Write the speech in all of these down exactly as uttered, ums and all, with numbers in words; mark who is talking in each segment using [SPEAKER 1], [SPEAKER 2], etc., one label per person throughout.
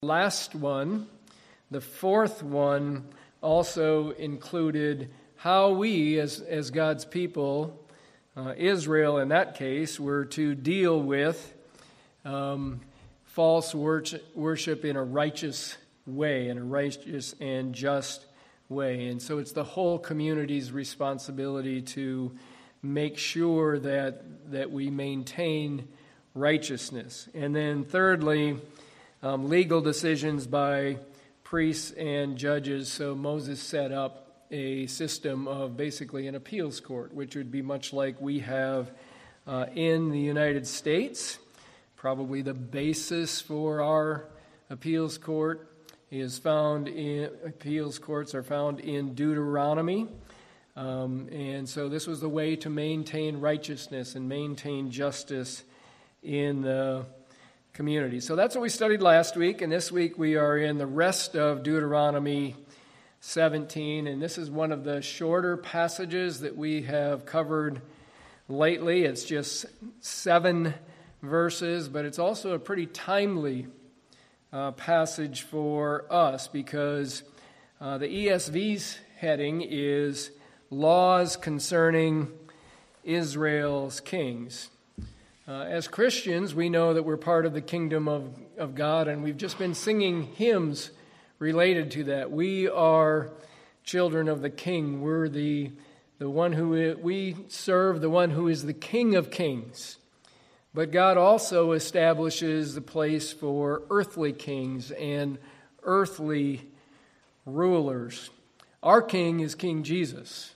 [SPEAKER 1] Last one, the fourth one, also included how we, as, as God's people, uh, Israel in that case, were to deal with um, false worship, worship in a righteous way, in a righteous and just way. And so it's the whole community's responsibility to make sure that, that we maintain righteousness. And then thirdly, Um, legal decisions by priests and judges. So Moses set up a system of basically an appeals court, which would be much like we have uh, in the United States. Probably the basis for our appeals court is found in, appeals courts are found in Deuteronomy. Um, and so this was the way to maintain righteousness and maintain justice in the community. So that's what we studied last week, and this week we are in the rest of Deuteronomy seventeen, and this is one of the shorter passages that we have covered lately. It's just seven verses, but it's also a pretty timely uh, passage for us because uh, the E S V's heading is Laws Concerning Israel's Kings. Uh, as Christians, we know that we're part of the kingdom of, of God, and we've just been singing hymns related to that. We are children of the King. We're the, the one who we serve, the one who is the King of Kings. But God also establishes the place for earthly kings and earthly rulers. Our King is King Jesus.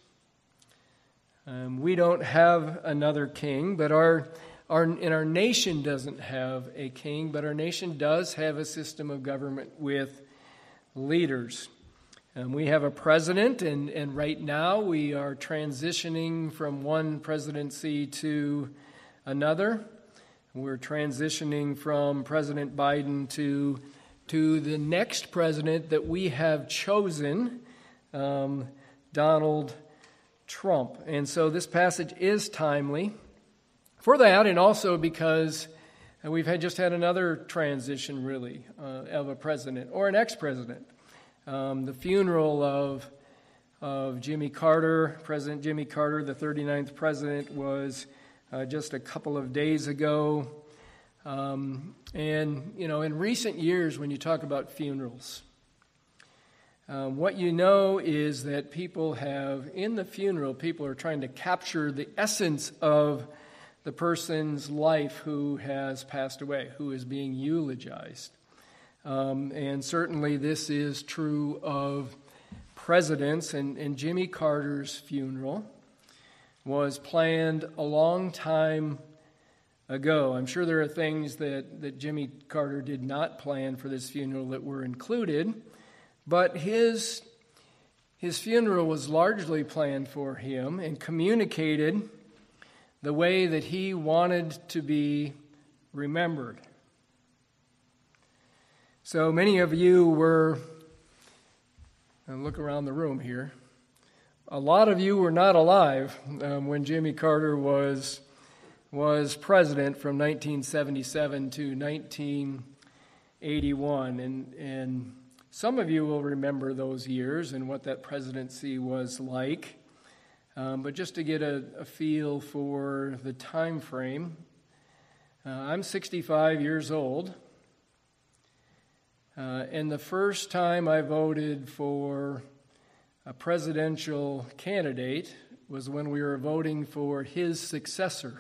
[SPEAKER 1] Um, we don't have another king, but our Our, and our nation doesn't have a king, but our nation does have a system of government with leaders. Um, we have a president, and, and right now we are transitioning from one presidency to another. We're transitioning from President Biden to, to the next president that we have chosen, um, Donald Trump. And so this passage is timely for that, and also because we've had just had another transition, really, uh, of a president or an ex-president. Um, the funeral of of Jimmy Carter, President Jimmy Carter, the thirty-ninth president, was uh, just a couple of days ago. Um, and, you know, in recent years, when you talk about funerals, um, what you know is that people have, in the funeral, people are trying to capture the essence of the person's life who has passed away, who is being eulogized. Um, and certainly this is true of presidents, and, and Jimmy Carter's funeral was planned a long time ago. I'm sure there are things that, that Jimmy Carter did not plan for this funeral that were included, but his, his funeral was largely planned for him and communicated the way that he wanted to be remembered. So many of you were, and look around the room here, a lot of you were not alive um, when Jimmy Carter was, was president from nineteen seventy-seven to nineteen eighty-one. And, and some of you will remember those years and what that presidency was like. Um, but just to get a, a feel for the time frame, uh, I'm sixty-five years old, uh, and the first time I voted for a presidential candidate was when we were voting for his successor.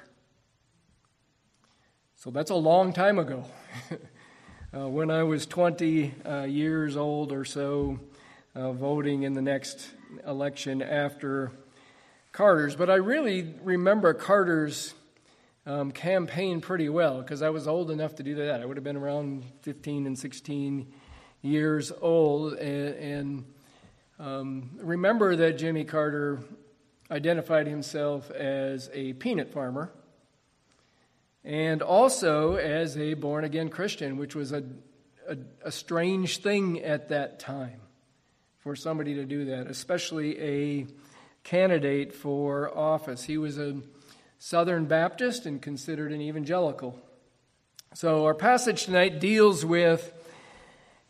[SPEAKER 1] So that's a long time ago. uh, when I was twenty uh, years old or so, uh, voting in the next election after Carter's, but I really remember Carter's um, campaign pretty well because I was old enough to do that. I would have been around fifteen and sixteen years old, and, and um, remember that Jimmy Carter identified himself as a peanut farmer and also as a born-again Christian, which was a, a, a strange thing at that time for somebody to do that, especially a candidate for office. He was a Southern Baptist and considered an evangelical. So our passage tonight deals with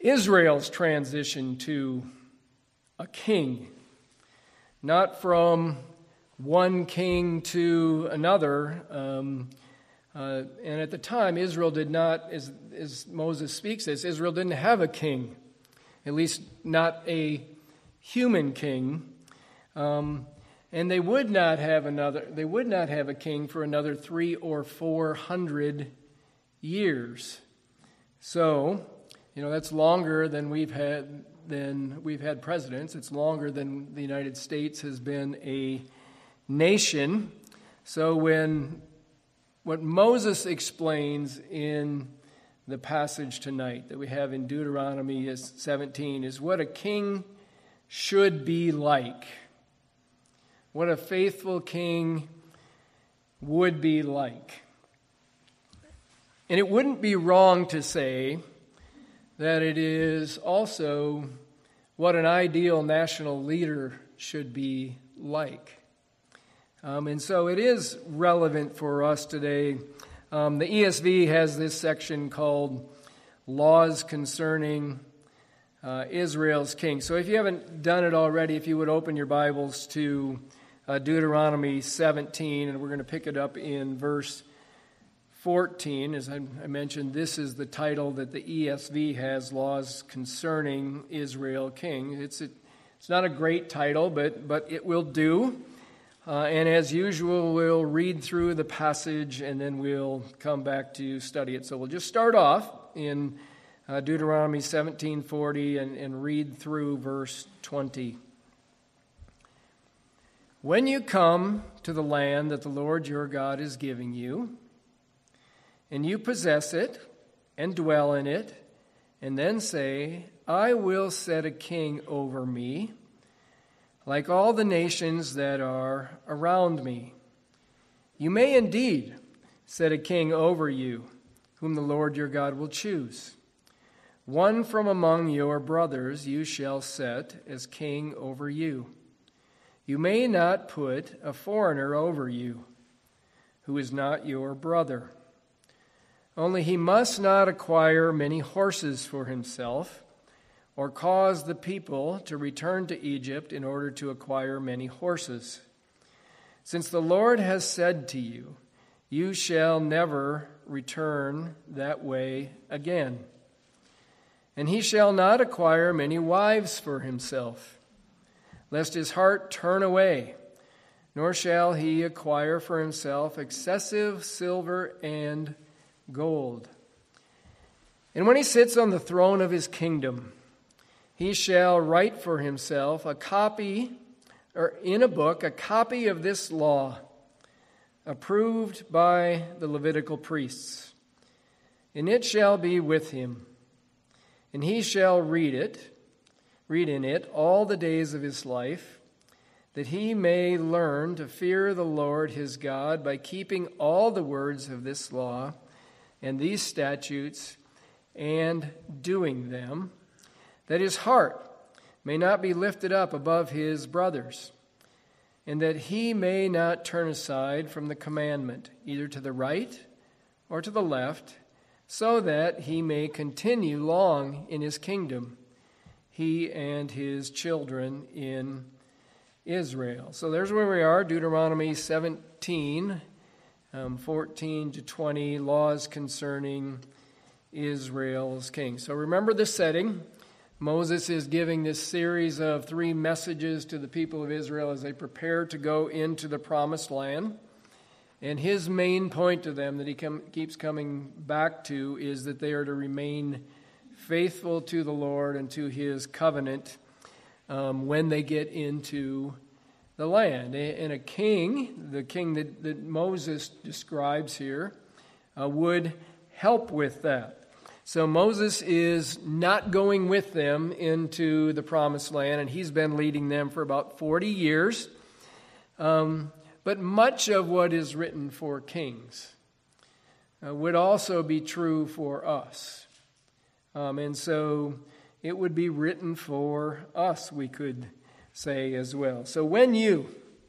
[SPEAKER 1] Israel's transition to a king, not from one king to another. Um, uh, and at the time, Israel did not, as, as Moses speaks this, Israel didn't have a king, at least not a human king. Um, and they would not have another, they would not have a king for another three or four hundred years. So, you know, that's longer than we've had than we've had presidents. It's longer than the United States has been a nation. So when what Moses explains in the passage tonight that we have in Deuteronomy seventeen is what a king should be like. What a faithful king would be like. And it wouldn't be wrong to say that it is also what an ideal national leader should be like. Um, and so it is relevant for us today. Um, the E S V has this section called Laws Concerning uh, Israel's King. So if you haven't done it already, if you would open your Bibles to uh, Deuteronomy seventeen, and we're going to pick it up in verse fourteen. As I, I mentioned, this is the title that the E S V has, Laws Concerning Israel King. It's a, it's not a great title, but but it will do. Uh, and as usual, we'll read through the passage and then we'll come back to study it. So we'll just start off in uh, Deuteronomy seventeen forty and, and read through verse twenty. When you come to the land that the Lord your God is giving you, and you possess it and dwell in it, and then say, I will set a king over me, like all the nations that are around me. You may indeed set a king over you, whom the Lord your God will choose. One from among your brothers you shall set as king over you. You may not put a foreigner over you, who is not your brother. Only he must not acquire many horses for himself, or cause the people to return to Egypt in order to acquire many horses. Since the Lord has said to you, you shall never return that way again. And he shall not acquire many wives for himself, lest his heart turn away, nor shall he acquire for himself excessive silver and gold. And when he sits on the throne of his kingdom, he shall write for himself a copy, or in a book, a copy of this law, approved by the Levitical priests. And it shall be with him, and he shall read it, read in it all the days of his life, that he may learn to fear the Lord his God by keeping all the words of this law and these statutes and doing them, that his heart may not be lifted up above his brothers, and that he may not turn aside from the commandment, either to the right or to the left, so that he may continue long in his kingdom, he and his children in Israel. So there's where we are, Deuteronomy seventeen, um, fourteen to twenty, laws concerning Israel's king. So remember the setting. Moses is giving this series of three messages to the people of Israel as they prepare to go into the promised land. And his main point to them that he com- keeps coming back to is that they are to remain faithful to the Lord and to his covenant um, when they get into the land. And a king, the king that, that Moses describes here, uh, would help with that. So Moses is not going with them into the promised land, and he's been leading them for about forty years. Um, but much of what is written for kings uh, would also be true for us. Um, and so it would be written for us, we could say as well. So when you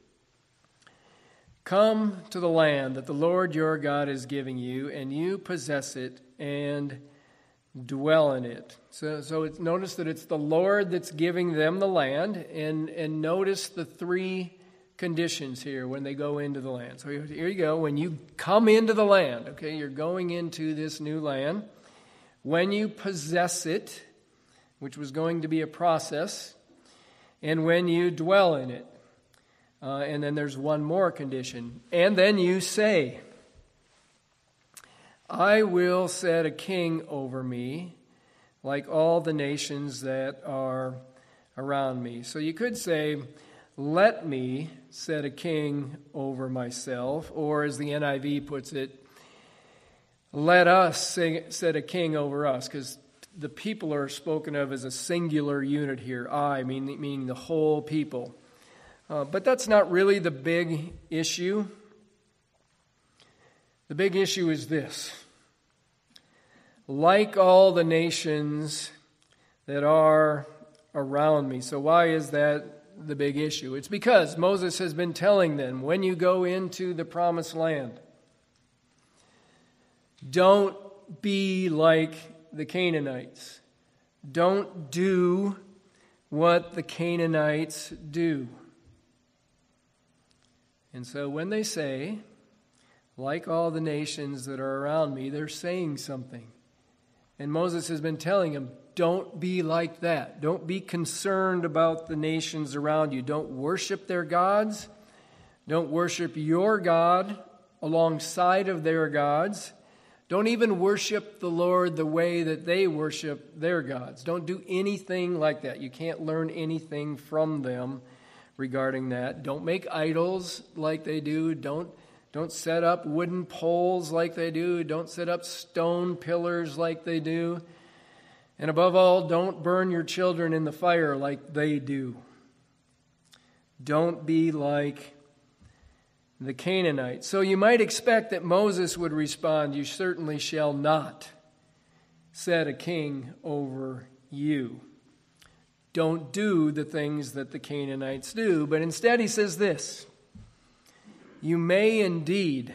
[SPEAKER 1] come to the land that the Lord your God is giving you, and you possess it and dwell in it. So, so it's, notice that it's the Lord that's giving them the land, and, and notice the three conditions here when they go into the land. So here you go. When you come into the land, okay, you're going into this new land. When you possess it, which was going to be a process, and when you dwell in it. Uh, and then there's one more condition. And then you say, I will set a king over me, like all the nations that are around me. So you could say, let me set a king over myself, or as the N I V puts it, let us set a king over us, because the people are spoken of as a singular unit here, I, meaning, meaning the whole people. Uh, but that's not really the big issue. The big issue is this. Like all the nations that are around me. So why is that the big issue? It's because Moses has been telling them, when you go into the promised land, don't be like the Canaanites. Don't do what the Canaanites do. And so when they say, like all the nations that are around me, they're saying something. And Moses has been telling them, don't be like that. Don't be concerned about the nations around you. Don't worship their gods. Don't worship your God alongside of their gods. Don't even worship the Lord the way that they worship their gods. Don't do anything like that. You can't learn anything from them regarding that. Don't make idols like they do. Don't, don't set up wooden poles like they do. Don't set up stone pillars like they do. And above all, don't burn your children in the fire like they do. Don't be like the Canaanites. So you might expect that Moses would respond, you certainly shall not set a king over you. Don't do the things that the Canaanites do. But instead he says this, you may indeed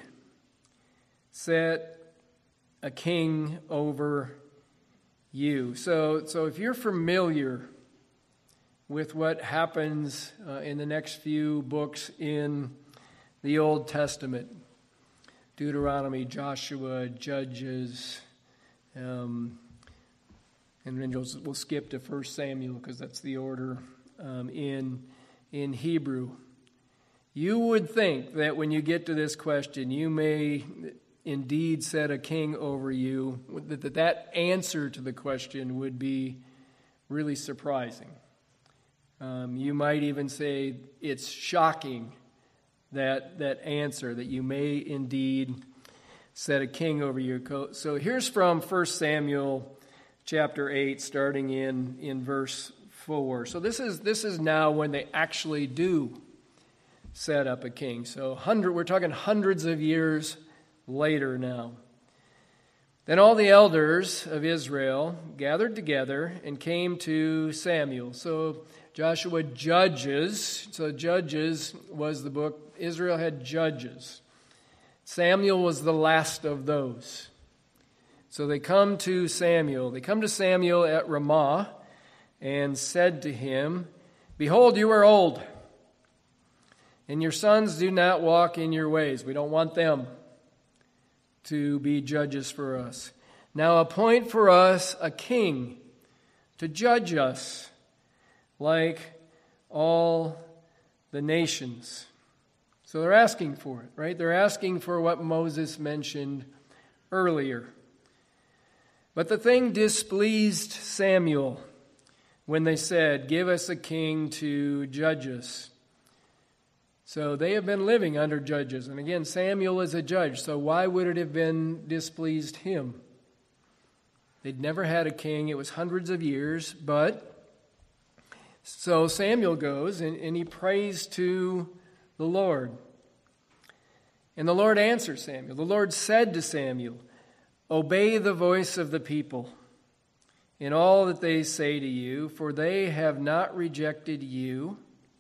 [SPEAKER 1] set a king over you. So, so if you're familiar with what happens uh, in the next few books in the Old Testament, Deuteronomy, Joshua, Judges, um, and then we'll, we'll skip to First Samuel because that's the order um, in, in Hebrew. You would think that when you get to this question, you may indeed set a king over you, that that answer to the question would be really surprising. Um, you might even say it's shocking, that that answer, that you may indeed set a king over you. So here's from First Samuel chapter eight, starting in, in verse four. So this is this is now when they actually do set up a king. So hundred, we're talking hundreds of years later now. Then all the elders of Israel gathered together and came to Samuel. So Joshua judges. So Judges was the book. Israel had judges. Samuel was the last of those. So they come to Samuel. They come to Samuel at Ramah and said to him, behold, you are old, and your sons do not walk in your ways. We don't want them to be judges for us. Now appoint for us a king to judge us like all the nations. So they're asking for it, right? They're asking for what Moses mentioned earlier. But the thing displeased Samuel when they said, give us a king to judge us. So they have been living under judges. And again, Samuel is a judge, so why would it have been displeased him? They'd never had a king. It was hundreds of years. But so Samuel goes and, and he prays to the Lord. And the Lord answers Samuel. The Lord said to Samuel, obey the voice of the people in all that they say to you, for they have not rejected you,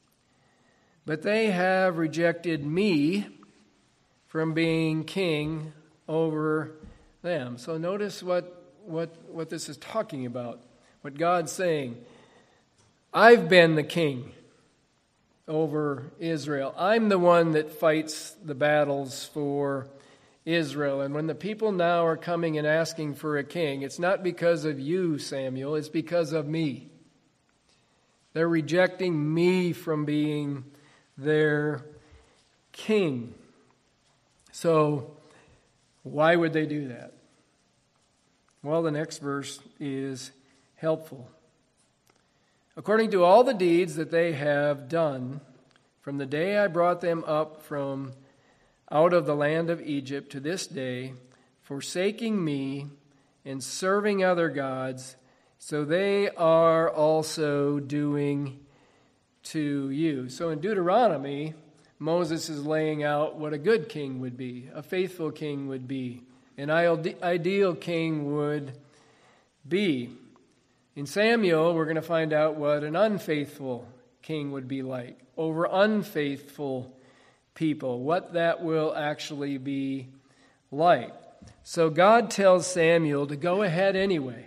[SPEAKER 1] but they have rejected me from being king over them. So notice what, what, what this is talking about. What God's saying. I've been the king over Israel. I'm the one that fights the battles for Israel. And when the people now are coming and asking for a king, it's not because of you, Samuel, it's because of me. They're rejecting me from being their king. So, why would they do that? Well, the next verse is helpful. According to all the deeds that they have done, from the day I brought them up from out of the land of Egypt to this day, forsaking me and serving other gods, so they are also doing to you. So in Deuteronomy, Moses is laying out what a good king would be, a faithful king would be, an ideal king would be. In Samuel, we're going to find out what an unfaithful king would be like, over unfaithful people, what that will actually be like. So God tells Samuel to go ahead anyway.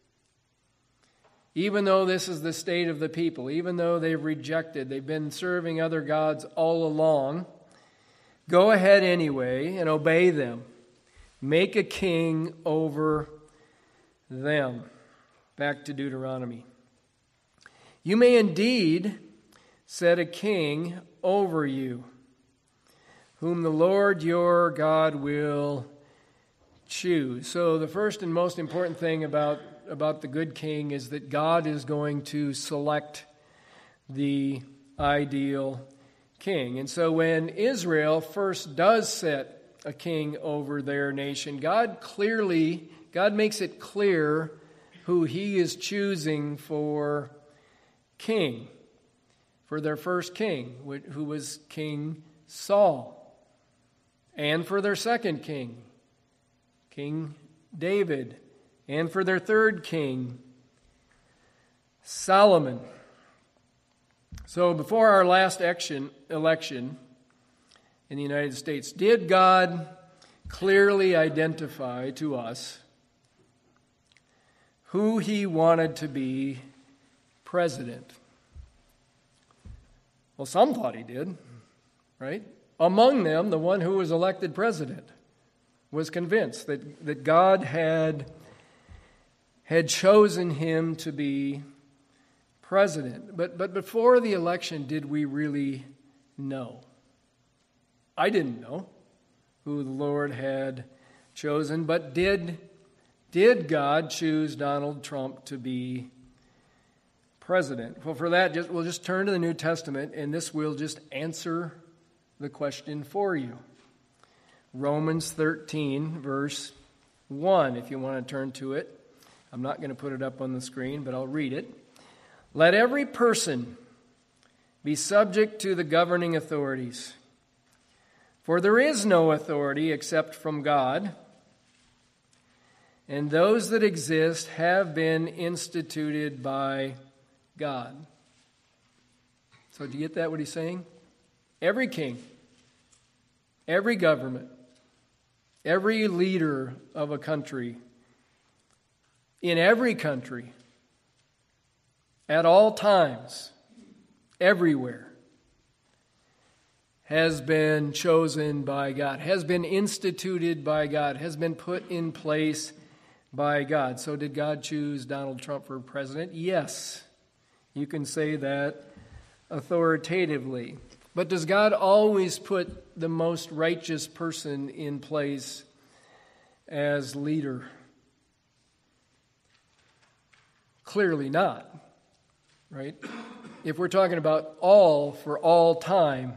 [SPEAKER 1] Even though this is the state of the people, even though they've rejected, they've been serving other gods all along, go ahead anyway and obey them. Make a king over them. Back to Deuteronomy. You may indeed set a king over you, whom the Lord your God will choose. So the first and most important thing about, about the good king is that God is going to select the ideal king. And so when Israel first does set a king over their nation, God clearly, God makes it clear who he is choosing for king, for their first king, who was King Saul, and for their second king, King David, and for their third king, Solomon. So before our last election, election in the United States, did God clearly identify to us who he wanted to be president? Well, some thought he did, right? Among them, the one who was elected president was convinced that, that God had, had chosen him to be president. But, but before the election, did we really know? I didn't know who the Lord had chosen, but did Did God choose Donald Trump to be president? Well, for that, just, we'll just turn to the New Testament, and this will just answer the question for you. Romans thirteen, verse one, if you want to turn to it. I'm not going to put it up on the screen, but I'll read it. Let every person be subject to the governing authorities, for there is no authority except from God, and those that exist have been instituted by God. So do you get that, what he's saying? Every king, every government, every leader of a country, in every country, at all times, everywhere, has been chosen by God, has been instituted by God, has been put in place by God. So did God choose Donald Trump for president? Yes. You can say that authoritatively. But does God always put the most righteous person in place as leader? Clearly not, right? If we're talking about all for all time,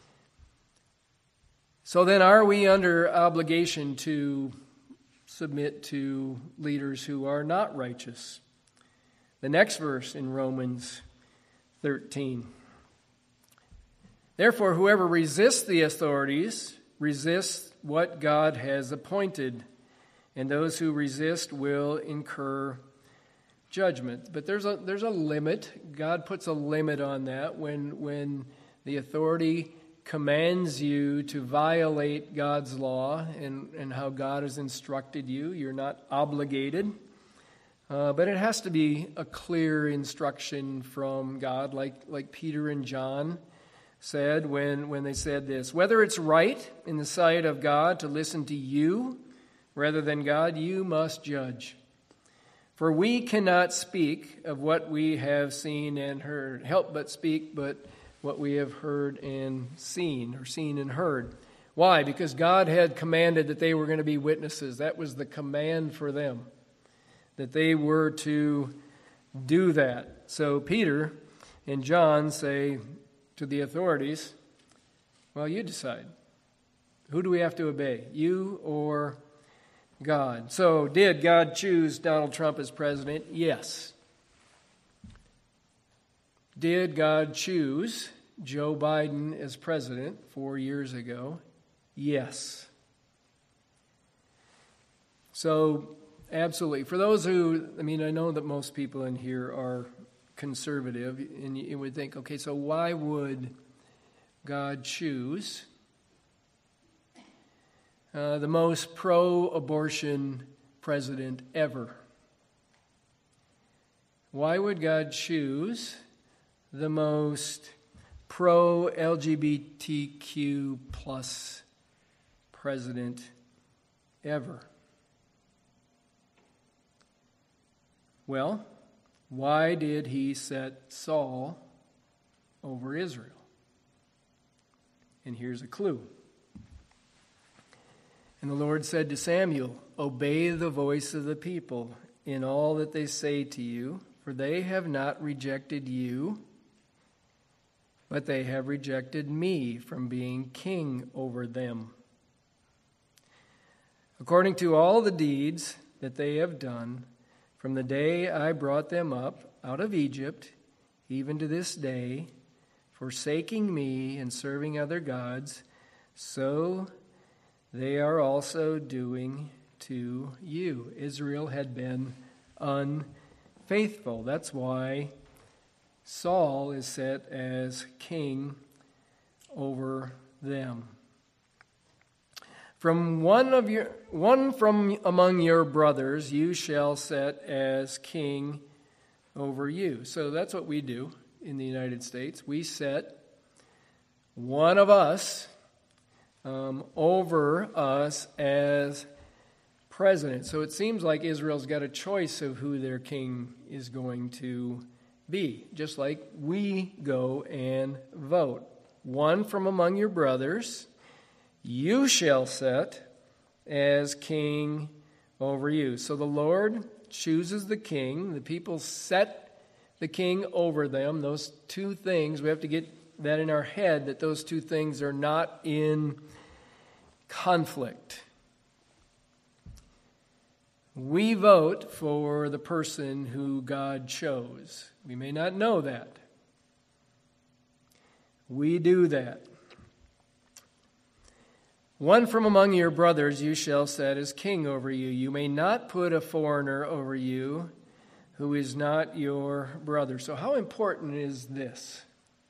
[SPEAKER 1] so then are we under obligation to submit to leaders who are not righteous? The next verse in Romans thirteen. Therefore, whoever resists the authorities resists what God has appointed, and those who resist will incur judgment. But there's a there's a limit. God puts a limit on that when when the authority commands you to violate God's law and, and how God has instructed you. You're not obligated. Uh, but it has to be a clear instruction from God, like, like Peter and John said when, when they said this. Whether it's right in the sight of God to listen to you rather than God, you must judge. For we cannot speak of what we have seen and heard, help but speak but what we have heard and seen, or seen and heard. Why? Because God had commanded that they were going to be witnesses. That was the command for them, that they were to do that. So Peter and John say to the authorities, well, you decide. Who do we have to obey, you or God? So did God choose Donald Trump as president? Yes. Did God choose Joe Biden as president four years ago? Yes. So absolutely. For those who, I mean, I know that most people in here are conservative, and you would think, okay, so why would God choose uh, the most pro-abortion president ever? Why would God choose the most pro-L G B T Q plus president ever? Well, why did he set Saul over Israel? And here's a clue. And the Lord said to Samuel, obey the voice of the people in all that they say to you, for they have not rejected you, but they have rejected me from being king over them. According to all the deeds that they have done, from the day I brought them up out of Egypt, even to this day, forsaking me and serving other gods, so they are also doing to you. Israel had been unfaithful. That's why Saul is set as king over them. From one of your one from among your brothers you shall set as king over you. So that's what we do in the United States. We set one of us um, over us as president. So it seems like Israel's got a choice of who their king is going to be, just like we go and vote. One from among your brothers you shall set as king over you. So the Lord chooses the king. The people set the king over them. Those two things, we have to get that in our head, that those two things are not in conflict. We vote for the person who God chose. We may not know that. We do that. One from among your brothers you shall set as king over you. You may not put a foreigner over you who is not your brother. So how important is this?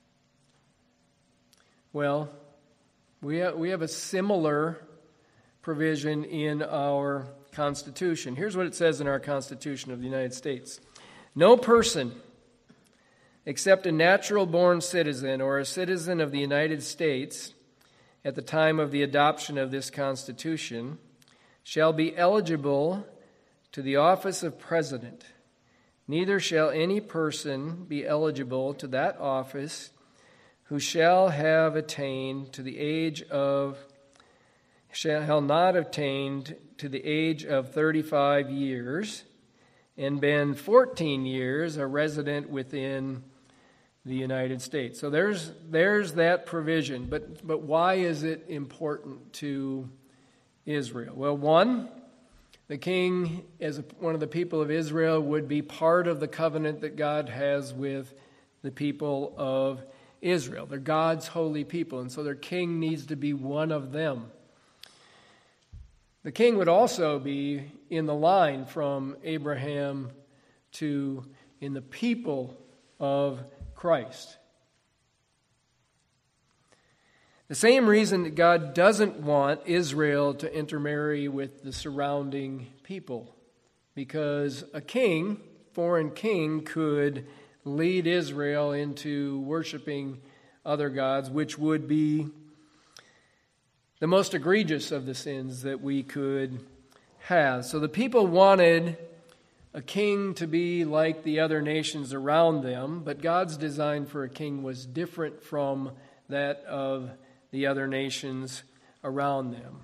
[SPEAKER 1] Well, we have, we have a similar provision in our Constitution. Here's what it says in our Constitution of the United States. No person except a natural-born citizen or a citizen of the United States at the time of the adoption of this Constitution shall be eligible to the office of president. Neither shall any person be eligible to that office who shall have attained to the age of shall not attained to the age of thirty-five years and been fourteen years a resident within the United States. So there's there's that provision. But but why is it important to Israel? Well, one, the king, as a, one of the people of Israel, would be part of the covenant that God has with the people of Israel. They're God's holy people, and so their king needs to be one of them. The king would also be in the line from Abraham to in the people of Christ. The same reason that God doesn't want Israel to intermarry with the surrounding people, because a king, foreign king, could lead Israel into worshiping other gods, which would be the most egregious of the sins that we could have. So the people wanted a king to be like the other nations around them, but God's design for a king was different from that of the other nations around them.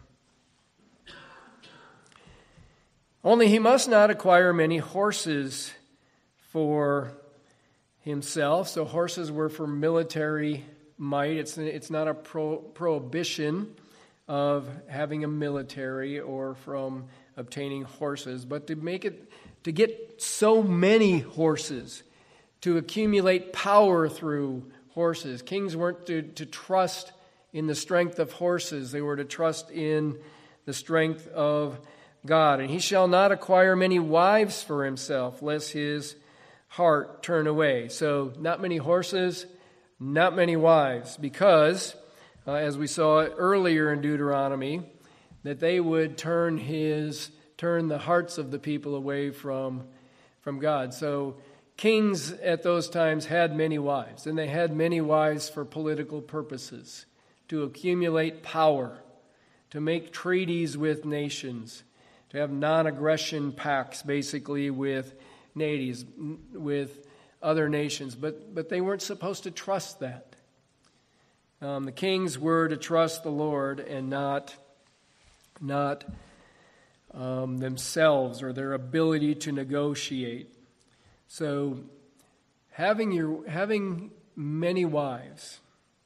[SPEAKER 1] Only he must not acquire many horses for himself. So horses were for military might. It's, it's not a pro, prohibition of having a military or from obtaining horses, but to make it, to get so many horses, to accumulate power through horses. Kings weren't to, to trust in the strength of horses. They were to trust in the strength of God. And he shall not acquire many wives for himself, lest his heart turn away. So not many horses, not many wives, because, uh, as we saw earlier in Deuteronomy, that they would turn his turn the hearts of the people away from, from God. So kings at those times had many wives, and they had many wives for political purposes, to accumulate power, to make treaties with nations, to have non-aggression pacts basically with natives, with other nations. But, but they weren't supposed to trust that. Um, the kings were to trust the Lord and not, not um, themselves or their ability to negotiate. So having your having many wives,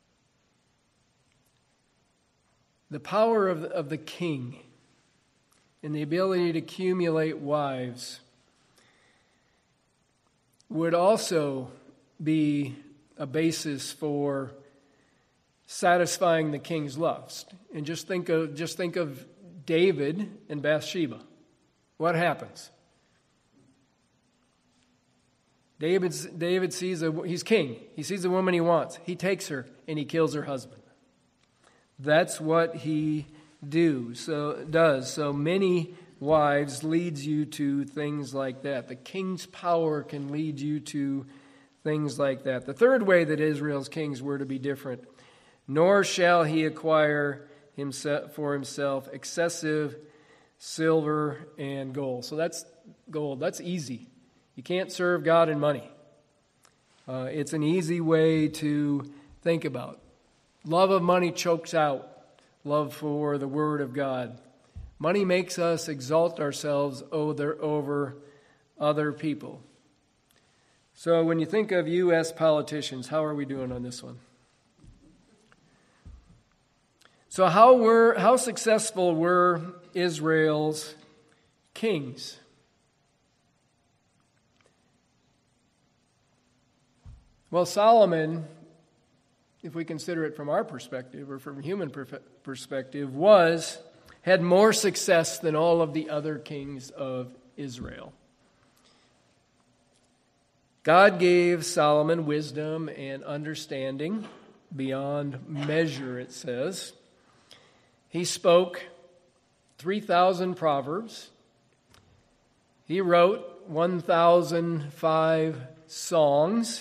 [SPEAKER 1] the power of, of the king and the ability to accumulate wives would also be a basis for satisfying the king's lust. And just think of just think of David and Bathsheba. What happens? David's, David sees a he's king. He sees a woman he wants. He takes her and he kills her husband. That's what he do so does. So many wives leads you to things like that. The king's power can lead you to things like that. The third way that Israel's kings were to be different: nor shall he acquire himself for himself excessive silver and gold. So that's gold. That's easy. You can't serve God in money. Uh, it's an easy way to think about. Love of money chokes out love for the Word of God. Money makes us exalt ourselves over, over other people. So when you think of U S politicians, how are we doing on this one? So how were how successful were Israel's kings? Well, Solomon, if we consider it from our perspective or from human perspective, was had more success than all of the other kings of Israel. God gave Solomon wisdom and understanding beyond measure, it says. He spoke three thousand proverbs. He wrote one thousand five songs.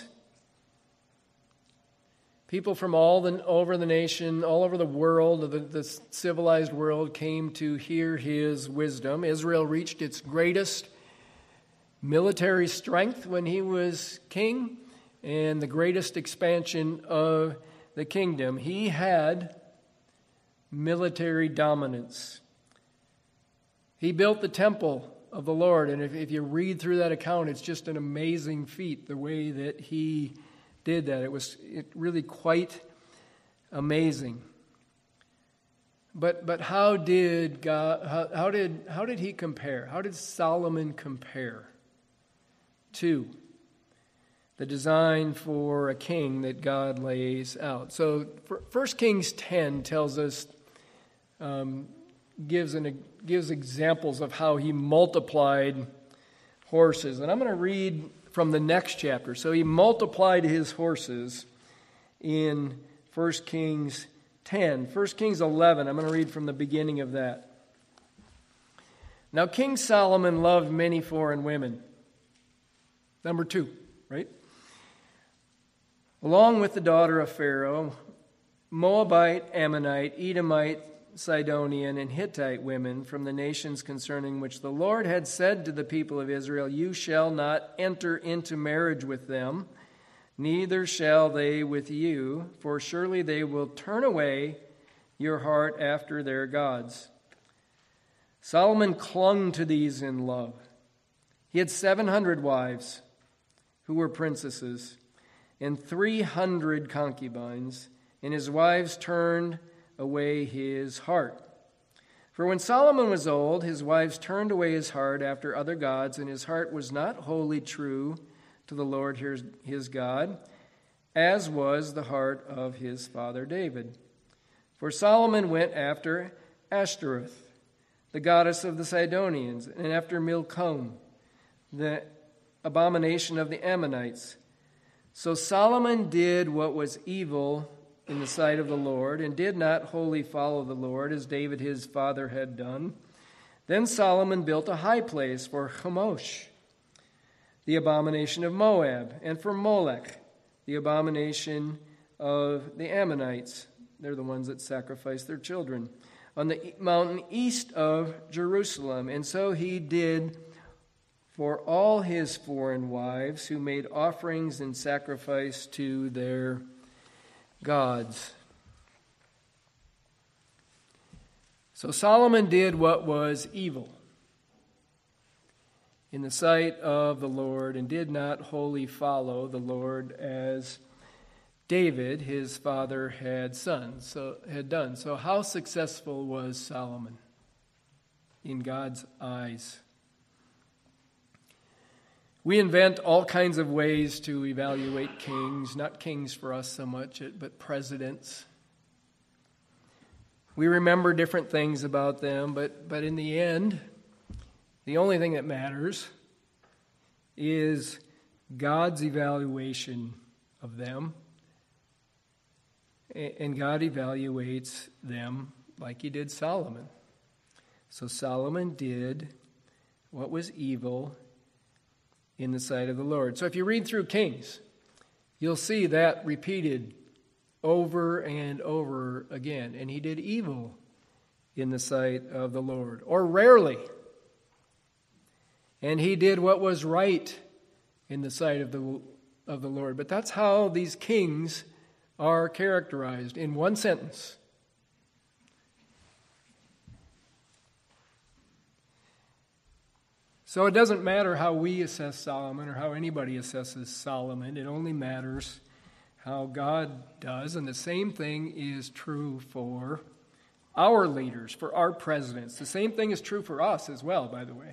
[SPEAKER 1] People from all the, over the nation, all over the world, the, the civilized world, came to hear his wisdom. Israel reached its greatest military strength when he was king, and the greatest expansion of the kingdom. He had military dominance. He built the temple of the Lord, and if, if you read through that account, it's just an amazing feat, the way that he did that. It was it really quite amazing. But but how did God how, how did how did he compare? How did Solomon compare to the design for a king that God lays out? So First Kings ten tells us um, gives an gives examples of how he multiplied horses, and I'm going to read from the next chapter. So he multiplied his horses in First Kings ten. First Kings eleven. I'm going to read from the beginning of that. Now King Solomon loved many foreign women. Number two, right? Along with the daughter of Pharaoh, Moabite, Ammonite, Edomite, Sidonian, and Hittite women from the nations concerning which the Lord had said to the people of Israel, "You shall not enter into marriage with them, neither shall they with you, for surely they will turn away your heart after their gods." Solomon clung to these in love. He had seven hundred wives who were princesses, and three hundred concubines, and his wives turned away his heart. For when Solomon was old, his wives turned away his heart after other gods, and his heart was not wholly true to the Lord his God, as was the heart of his father David. For Solomon went after Ashtoreth, the goddess of the Sidonians, and after Milcom, the abomination of the Ammonites. So Solomon did what was evil in the sight of the Lord, and did not wholly follow the Lord, as David his father had done. Then Solomon built a high place for Chemosh, the abomination of Moab, and for Molech, the abomination of the Ammonites. They're the ones that sacrifice their children, on the mountain east of Jerusalem. And so he did for all his foreign wives who made offerings and sacrifice to their gods. So Solomon did what was evil in the sight of the Lord, and did not wholly follow the Lord as David, his father, had son, so had done. So how successful was Solomon in God's eyes? We invent all kinds of ways to evaluate kings, not kings for us so much, but presidents. We remember different things about them, but, but in the end, the only thing that matters is God's evaluation of them. And God evaluates them like he did Solomon. So Solomon did what was evil in the sight of the Lord. So if you read through Kings, you'll see that repeated over and over again. And he did evil in the sight of the Lord, or rarely. And he did what was right in the sight of the of the Lord. But that's how these kings are characterized in one sentence. So it doesn't matter how we assess Solomon or how anybody assesses Solomon. It only matters how God does. And the same thing is true for our leaders, for our presidents. The same thing is true for us as well, by the way.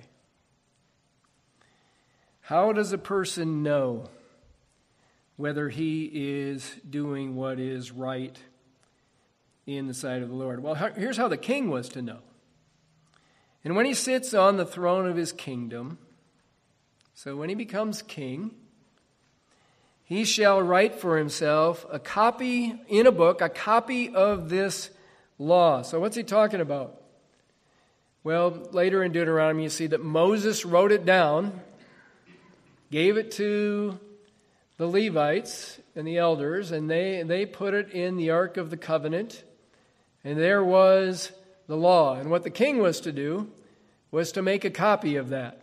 [SPEAKER 1] How does a person know whether he is doing what is right in the sight of the Lord? Well, here's how the king was to know. And when he sits on the throne of his kingdom, so when he becomes king, he shall write for himself a copy in a book, a copy of this law. So what's he talking about? Well, later in Deuteronomy, you see that Moses wrote it down, gave it to the Levites and the elders, and they, they put it in the Ark of the Covenant, and there was the law. And what the king was to do was to make a copy of that.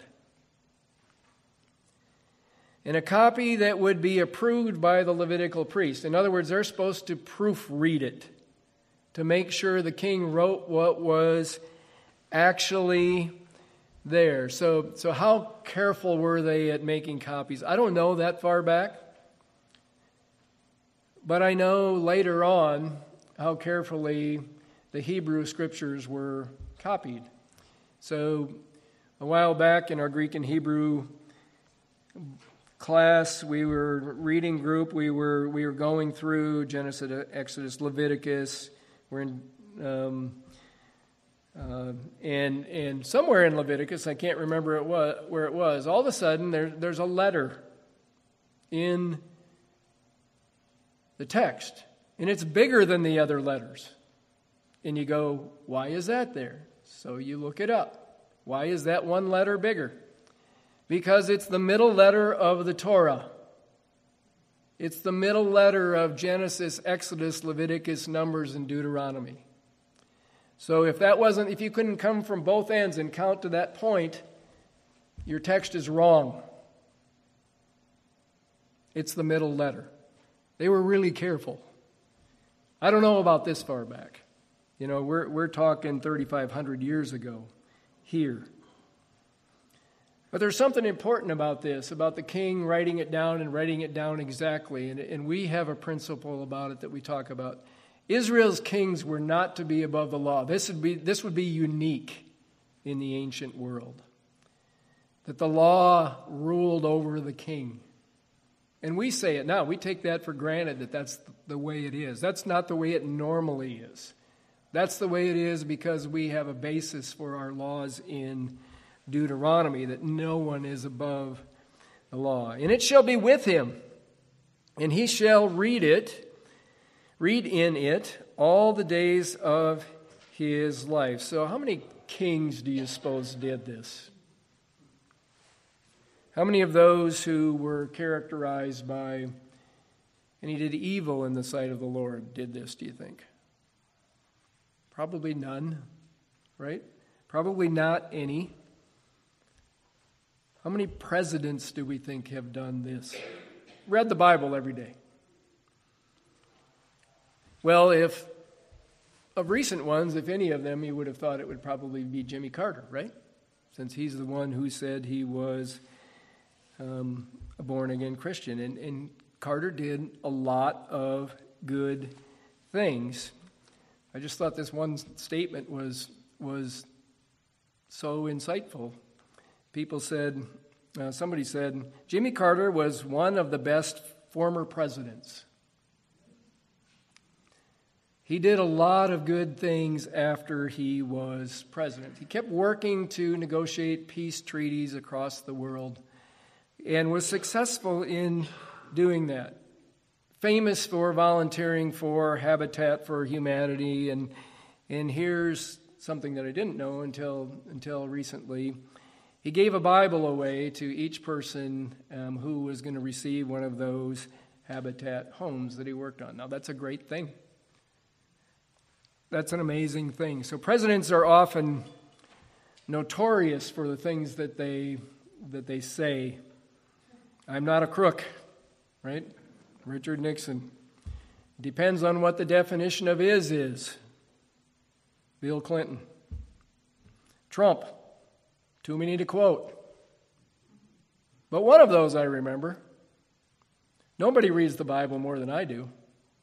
[SPEAKER 1] And a copy that would be approved by the Levitical priest. In other words, they're supposed to proofread it to make sure the king wrote what was actually there. So, so how careful were they at making copies? I don't know that far back. But I know later on how carefully the Hebrew scriptures were copied. So a while back in our Greek and Hebrew class, we were reading group, we were we were going through Genesis, Exodus, Leviticus. We're in um, uh, and and somewhere in Leviticus, I can't remember it was, where it was. All of a sudden, there there's a letter in the text, and it's bigger than the other letters. And you go, why is that there? So you look it up. Why is that one letter bigger? Because it's the middle letter of the Torah. It's the middle letter of Genesis, Exodus, Leviticus, Numbers, and Deuteronomy. So if that wasn't, if you couldn't come from both ends and count to that point, your text is wrong. It's the middle letter. They were really careful. I don't know about this far back. You know, we're we're talking thirty-five hundred years ago here. But there's something important about this, about the king writing it down and writing it down exactly. And, and we have a principle about it that we talk about. Israel's kings were not to be above the law. This would be, this would be unique in the ancient world. That the law ruled over the king. And we say it now. We take that for granted that that's the way it is. That's not the way it normally is. That's the way it is because we have a basis for our laws in Deuteronomy, that no one is above the law. And it shall be with him, and he shall read it, read in it all the days of his life. So how many kings do you suppose did this? How many of those who were characterized by, and he did evil in the sight of the Lord, did this, do you think? Probably none, right? Probably not any. How many presidents do we think have done this? Read the Bible every day. Well, if of recent ones, if any of them, you would have thought it would probably be Jimmy Carter, right? Since he's the one who said he was um, a born-again Christian. And, and Carter did a lot of good things. I just thought this one statement was was so insightful. People said, uh, somebody said, Jimmy Carter was one of the best former presidents. He did a lot of good things after he was president. He kept working to negotiate peace treaties across the world and was successful in doing that. Famous for volunteering for Habitat for Humanity, and and here's something that I didn't know until until recently. He gave a Bible away to each person um, who was going to receive one of those Habitat homes that he worked on. Now, that's a great thing. That's an amazing thing. So presidents are often notorious for the things that they that they say. I'm not a crook, right? Richard Nixon. Depends on what the definition of is is. Bill Clinton. Trump. Too many to quote. But one of those I remember. Nobody reads the Bible more than I do.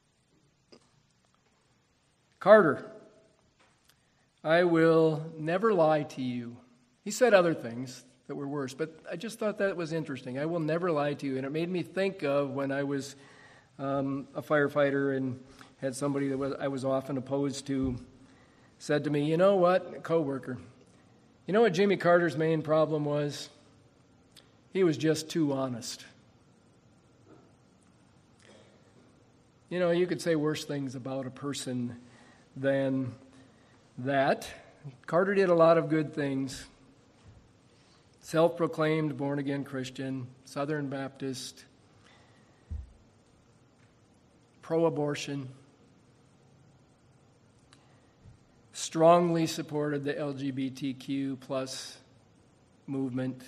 [SPEAKER 1] Carter. I will never lie to you. He said other things that were worse, but I just thought that was interesting. I will never lie to you. And it made me think of when I was um, a firefighter and had somebody that was, I was often opposed to said to me, you know what, a coworker, you know what Jimmy Carter's main problem was? He was just too honest. You know, you could say worse things about a person than that. Carter did a lot of good things. Self-proclaimed born-again Christian, Southern Baptist, pro-abortion, strongly supported the L G B T Q plus movement,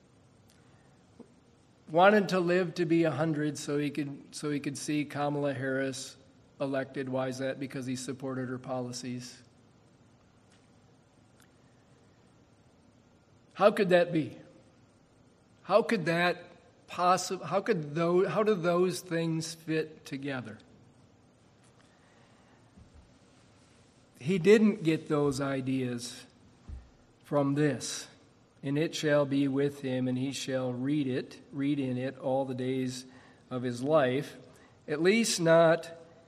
[SPEAKER 1] wanted to live to be a hundred so he could so he could see Kamala Harris elected. Why is that? Because he supported her policies. How could that be? How could that possibly, how could those, how do those things fit together? He didn't get those ideas from this. And it shall be with him, and he shall read it, read in it all the days of his life. At least not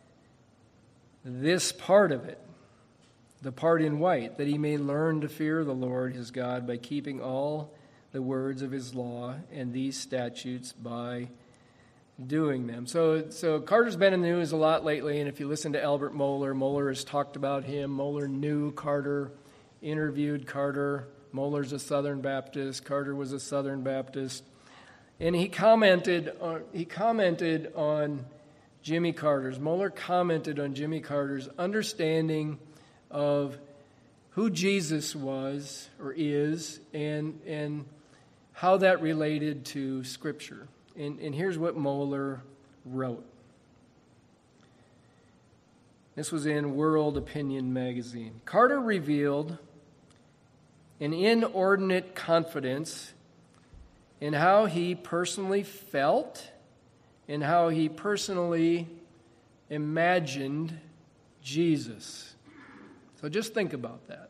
[SPEAKER 1] this part of it, the part in white, that he may learn to fear the Lord his God by keeping all the words of his law and these statutes by doing them. So, so Carter's been in the news a lot lately, and if you listen to Albert Mohler, Mohler has talked about him. Mohler knew Carter, interviewed Carter. Mohler's a Southern Baptist. Carter was a Southern Baptist. And he commented on, he commented on Jimmy Carter's, Mohler commented on Jimmy Carter's understanding of who Jesus was or is and, and how that related to Scripture. And, and here's what Mohler wrote. This was in World Opinion magazine. Carter revealed an inordinate confidence in how he personally felt and how he personally imagined Jesus. So just think about that.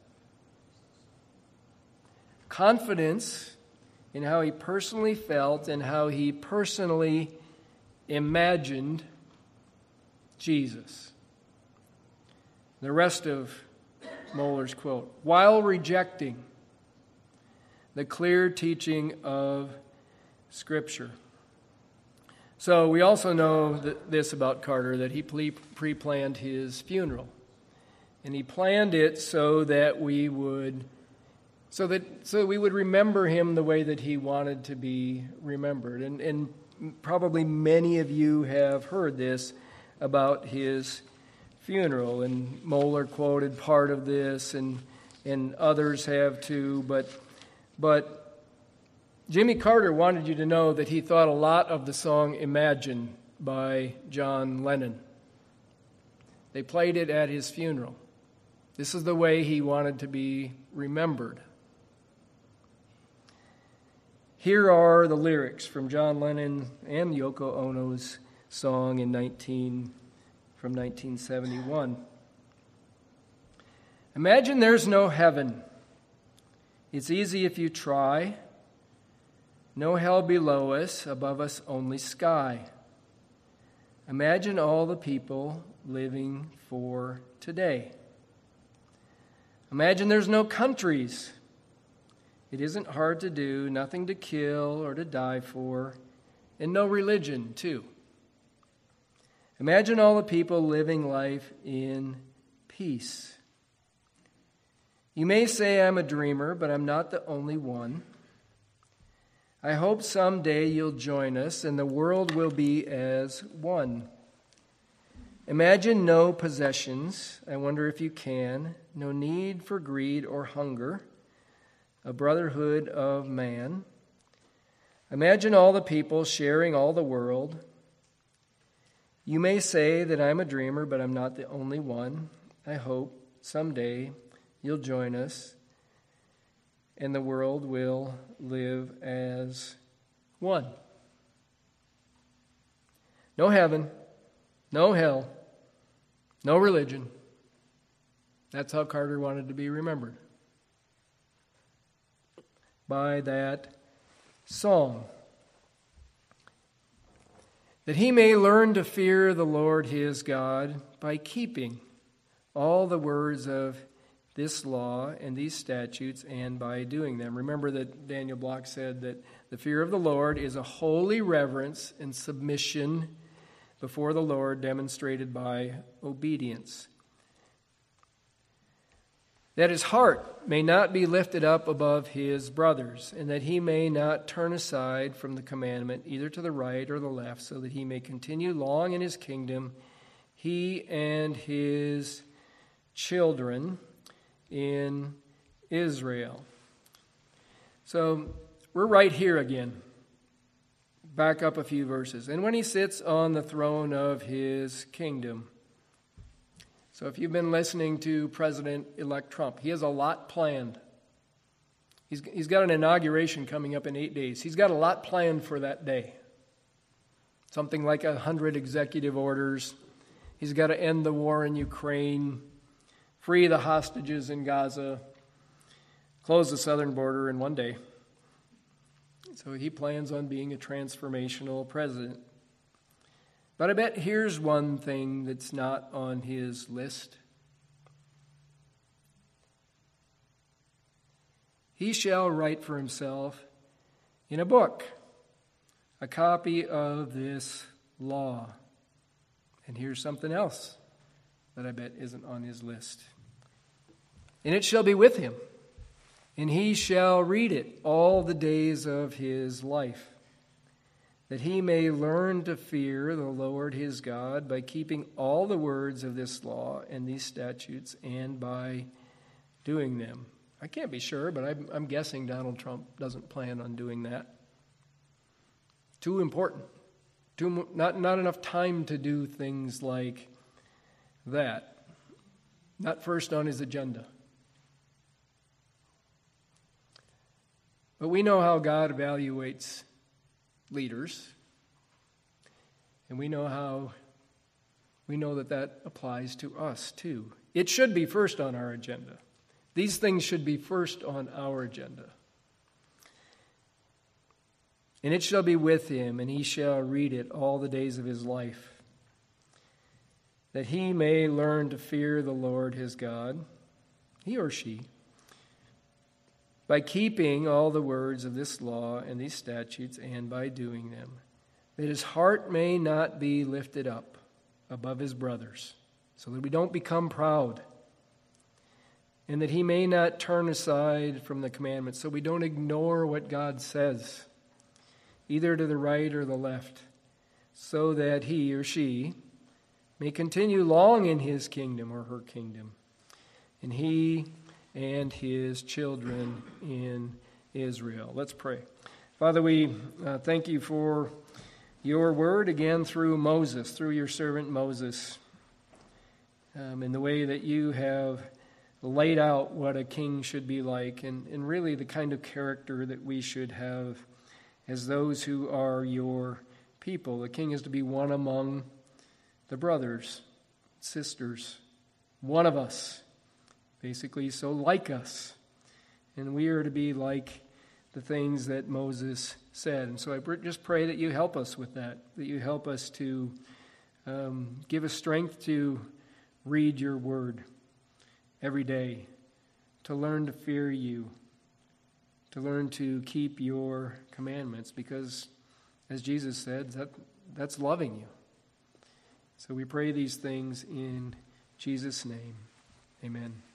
[SPEAKER 1] Confidence in how he personally felt and how he personally imagined Jesus. The rest of Mohler's quote, while rejecting the clear teaching of Scripture. So we also know that this about Carter, that he pre-planned his funeral. And he planned it so that we would So that so we would remember him the way that he wanted to be remembered. And, and probably many of you have heard this about his funeral. And Mohler quoted part of this, and and others have too. But but Jimmy Carter wanted you to know that he thought a lot of the song Imagine by John Lennon. They played it at his funeral. This is the way he wanted to be remembered. Here are the lyrics from John Lennon and Yoko Ono's song in nineteen from nineteen seventy-one. Imagine there's no heaven. It's easy if you try. No hell below us, above us only sky. Imagine all the people living for today. Imagine there's no countries. It isn't hard to do, nothing to kill or to die for, and no religion, too. Imagine all the people living life in peace. You may say I'm a dreamer, but I'm not the only one. I hope someday you'll join us and the world will be as one. Imagine no possessions. I wonder if you can. No need for greed or hunger. A brotherhood of man. Imagine all the people sharing all the world. You may say that I'm a dreamer, but I'm not the only one. I hope someday you'll join us and the world will live as one. No heaven, no hell, no religion. That's how Carter wanted to be remembered. By that song. That he may learn to fear the Lord his God by keeping all the words of this law and these statutes and by doing them. Remember that Daniel Block said that the fear of the Lord is a holy reverence and submission before the Lord demonstrated by obedience. That his heart may not be lifted up above his brothers, and that he may not turn aside from the commandment either to the right or the left, so that he may continue long in his kingdom, he and his children in Israel. So we're right here again. Back up a few verses. And when he sits on the throne of his kingdom. So if you've been listening to President-elect Trump, he has a lot planned. He's, he's got an inauguration coming up in eight days. He's got a lot planned for that day. Something like a hundred executive orders. He's got to end the war in Ukraine, free the hostages in Gaza, close the southern border in one day. So he plans on being a transformational president. But I bet here's one thing that's not on his list. He shall write for himself in a book a copy of this law. And here's something else that I bet isn't on his list. And it shall be with him, and he shall read it all the days of his life, that he may learn to fear the Lord his God by keeping all the words of this law and these statutes and by doing them. I can't be sure, but I'm, I'm guessing Donald Trump doesn't plan on doing that. Too important. Too, not, not enough time to do things like that. Not first on his agenda. But we know how God evaluates leaders. And we know how, we know that that applies to us too. It should be first on our agenda. These things should be first on our agenda. And it shall be with him, and he shall read it all the days of his life, that he may learn to fear the Lord his God, he or she, by keeping all the words of this law and these statutes and by doing them, that his heart may not be lifted up above his brothers, so that we don't become proud, and that he may not turn aside from the commandments, so we don't ignore what God says, either to the right or the left, so that he or she may continue long in his kingdom or her kingdom, and he and his children in Israel. Let's pray. Father, we uh, thank you for your word again through Moses, through your servant Moses, um, in the way that you have laid out what a king should be like, and, and really the kind of character that we should have as those who are your people. The king is to be one among the brothers, sisters, one of us, basically, so like us. And we are to be like the things that Moses said. And so I just pray that you help us with that, that you help us to um, give us strength to read your word every day, to learn to fear you, to learn to keep your commandments, because as Jesus said, that that's loving you. So we pray these things in Jesus' name. Amen.